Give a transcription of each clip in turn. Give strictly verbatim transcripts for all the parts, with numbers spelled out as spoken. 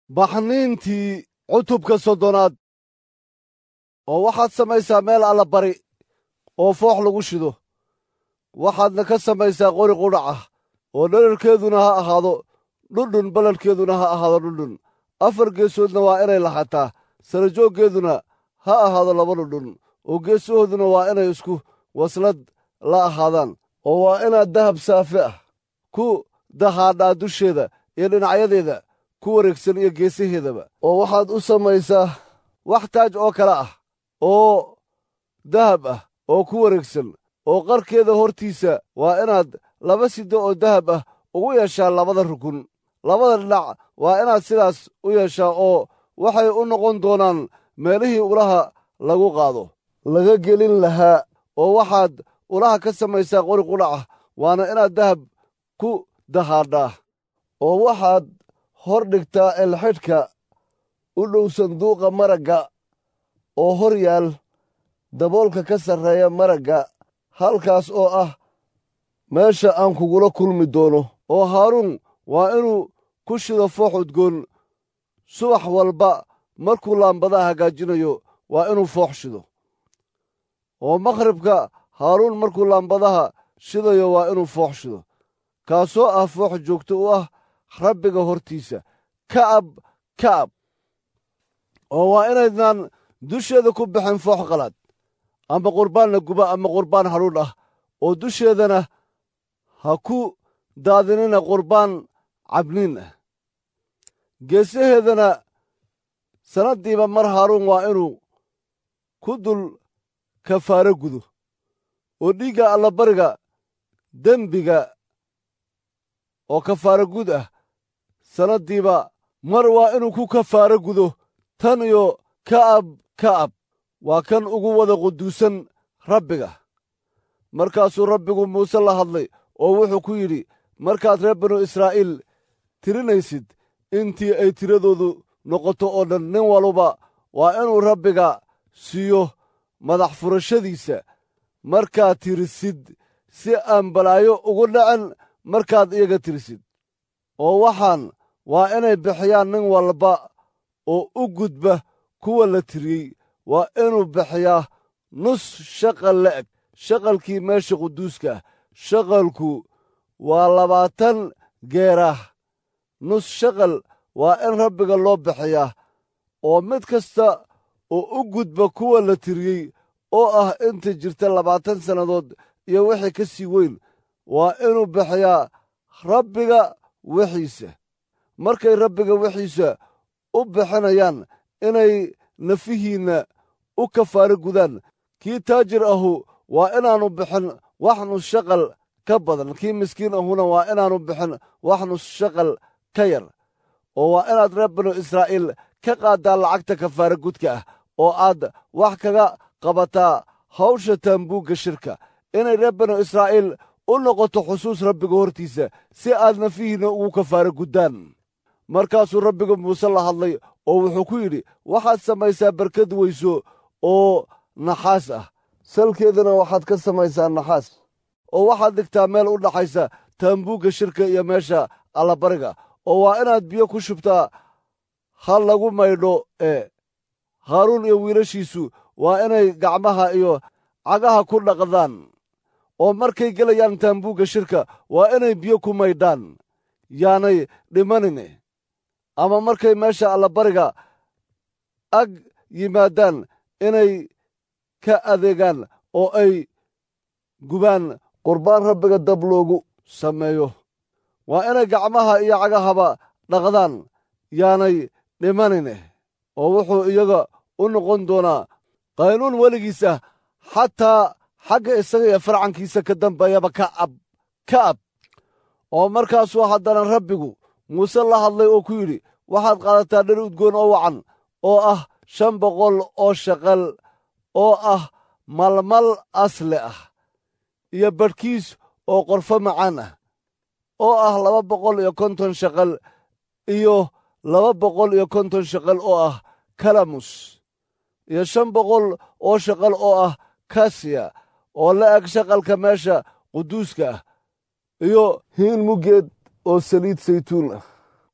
baxniintii cutubka soddonaad. oo waxaad samaysaa meel allabari oo foox lagu shido, waxaadna ka samaysaa qori qudhac ah oo dherarkeeduna ha ahaado dhundhun balladhkeeduna ha ahaado dhundhun, afar geesoodna waa inay lahataa, sarajooggeeduna ha ahaado laba dhundhun, oo geesahooduna waa inay isku waslad la ahaadaan, oo waa inaad dahab saafe ah ku dahaadhaa dusheeda iyo dhinacyadeeda ku wareegsan iyo geesaheedaba. oo waxaad u samaysaa wax taaj oo kale ah oo dahab ah oo ku wareegsan, oo qarkeeda hortiisa waa inaad laba sido oo dahab ah ugu yeeshaa labada rukun. labada dhinac waa inaad sidaas u yeeshaa, oo waxay u noqon doonaan meelihii ulaha lagu qaado laga gelin lahaa. oo waxaad ulaha ka samaysaa qori qudhac ah, waana inaad dahab ku dahaadhaa. oo waxaad hor dhigtaa elxidhka u dhow sanduuqa maragga oo hor yaal daboolka ka sarreeya maragga, halkaas oo ah meesha aan kugula kulmi doono. oo haaruun waa inuu ku shido foox udgoon subax walba markuu laambadaha hagaajinayo, waa inuu foox shido. oo makhribka haaruun markuu laambadaha shidayo waa inuu foox shido, kaasoo ah foox joogto u ah rabbiga hortiisa, ka'ab ka'ab. oo waa inaydnaan dusheeda ku bixin foox qalaad ama qurbaan la guba ama qurbaan hadhuudh ah, oo dusheedana ha ku daadinina qurbaan cabniin ah. geesaheedana sannaddiiba mar haaruun waa inuu ku dul kafaaro gudo, oo dhiigga allabariga dembiga oo kafaaro gud ah sannaddiiba mar waa inuu ku kafaaro gudo. tan iyo ka'ab ka'ab waa kan ugu wada quduusan rabbiga. markaasuu rabbigu muuse la hadlay oo wuxuu ku yidhi, markaad reer banu israa'iil tirinaysid intii ay tiradoodu noqoto oo dhan, nin waluba waa inuu rabbiga siiyo madax furashadiisa markaad tirisid, si aan balaayo ugu dhacin markaad iyaga tirisid. oo waxaan waa inay bixiyaan nin walba oo u gudba kuwa la tiriyey, waa inuu bixiyaa nus shaqal la'eg shaqalkii meesha quduuska ah. shaqalku waa labaatan geerah. nus shaqal waa in rabbiga loo bixiyaa. oo mid kasta oo u gudba kuwa la tiriyey oo ah inta jirta labaatan sannadood iyo wixii ka sii weyn, waa inuu bixiyaa rabbiga wixiisa. markay rabbiga wixiisa u bixinayaan inay nafihiinna u kafaaro gudaan, kii taajir ahu waa inaannu bixin wax nus shaqal ka badan, kii miskiin ahuna waa inaannu bixin wax nus shaqal ka yar. oo waa inaad reer banu israa'iil ka qaaddaa lacagta kafaaro gudka ah, oo aad wax kaga qabataa hawsha taambuugga shirka, inay reer banu israa'iil u noqoto xusuus rabbiga hortiisa, si aad nafihiinna ugu kafaaro guddaan. markaasuu rabbiga muuse la hadlay oo wuxuu ku yidhi, waxaad samaysaa barkad weyso oo naxaas ah, salkeedana waxaad ka samaysaa naxaas. oo waxaad dhigtaa meel u dhaxaysa taambuugga shirka iyo meesha allabariga. oo waa inaad biyo ku shubtaa hal lagu maydho. ee haaruun iyo wiilashiisu waa inay gacmaha iyo cagaha ku dhaqdaan, oo markay gelayaan taambuugga shirka waa inay biyo ku maydhaan, yaanay dhimanine. ama markay meesha allabariga ag yimaadaan inay ka adeegaan oo ay gubaan qurbaan rabbiga dab loogu sameeyo, waa inay gacmaha iyo cagahaba dhaqdaan, yaanay dhimanine. oo wuxuu iyaga u noqon doonaa qaynuun weligiis ah, xataa xagga isaga iyo farcankiisa ka dambeeyaba ka'ab ka'ab. oo markaasuu haddana rabbigu muuse la hadlay oo ku yidhi, waxaad qaadataa dhar udgoon oo wacan oo ah shan boqol oo shaqal oo ah malmal asle ah, iyo badhkiis oo qorfo macaan ah oo ah laba boqol iyo konton shaqal, iyo laba boqol iyo konton shaqal oo ah kalamus, iyo shan boqol oo shaqal oo ah kasiya, oo la eg shaqalka meesha quduuska ah, iyo hiin muggeed oo saliid saytuun ah.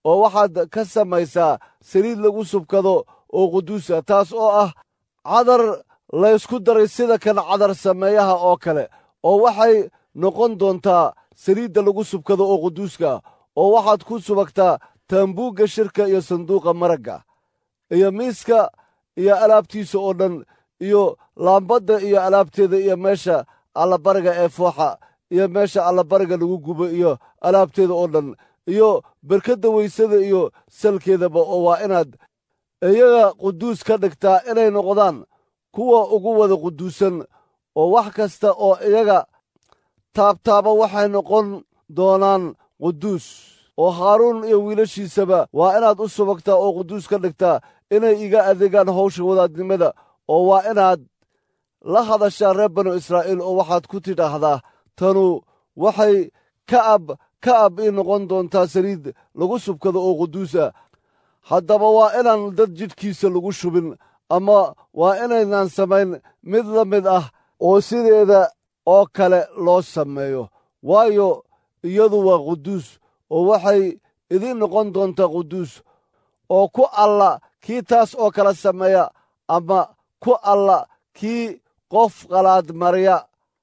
oo waxaad ka samaysaa saliid lagu subkado oo quduusa taas oo ah cadar laysku daray sida kan cadar sameeyaha oo kale oo waxay noqon doontaa saliidda lagu subkado oo quduuska oo waxaad ku subagtaa taambuugga shirka iyo sanduuqa maragga iyo miiska iyo alaabtiisa oo dhan iyo laambadda iyo alaabteeda iyo meesha allabariga ee fooxa iyo meesha allabariga lagu gubo iyo alaabteeda oo dhan iyo berkadda weysada iyo salkeedaba oo waa inaad iyaga quduus ka dhigtaa inay noqdaan kuwa ugu wada quduusan oo wax kasta oo iyaga taabtaaba waxay noqon doonaan quduus oo haaruun iyo wiilashiisaba waa inaad u subagtaa oo quduus ka dhigtaa inay iga adeegaan hawsha wadaadnimada oo waa inaad la hadashaa reer banu israa'iil oo waxaad ku tidhaahdaa tanu waxay ka'ab ka'ab ii noqon doontaa saliid lagu subkado oo quduusa haddaba waa inaan dad jidhkiisa lagu shubin ama waa inaynaan samayn mid la mid ah oo sideeda oo kale loo sameeyo waayo iyadu waa quduus oo waxay idiin noqon doontaa quduus oo ku alla kii taas oo kala sameeya ama ku alla kii qof qalaad marya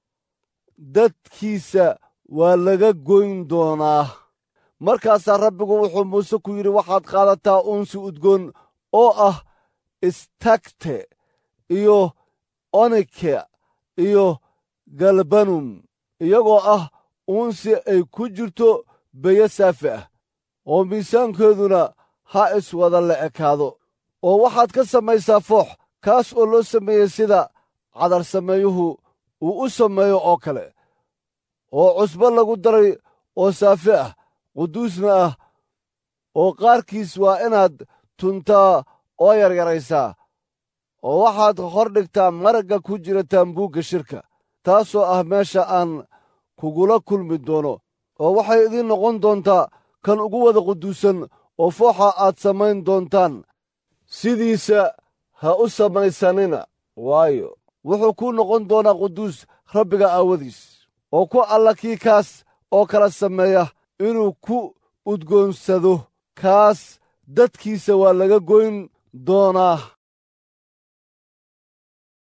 dadkiisa waa laga goyn doonaa markaasaa rabbigu wuxuu muuse ku yidhi waxaad qaadataa uunsi udgoon oo ah istagte iyo onike iyo galbanum iyagoo ah uunsi ay ku jirto beyo saafi ah oo miisaankeeduna ha iswada la ekaado oo waxaad ka samaysaa foox kaas oo loo sameeyey sida cadar sameeyuhu uu u sameeyo oo kale oo cusbo lagu daray oo saafi ah quduusna ah oo qaarkiis waa inaad tuntaa oo yaryaraysaa oo waxaad hor dhigtaa maragga ku jira taambuugga shirka taasoo ah meesha aan kugula kulmi doono oo waxay idiin noqon doontaa kan ugu wada quduusan oo fooxa aad samayn doontaan sidiisa ha u samaysanina waayo wuxuu kuu noqon doonaa quduus rabbiga aawadiis oo ku alla kii kaas oo kala sameeya inuu ku udgoonsado kaas dadkiisa waa laga goyn doonaa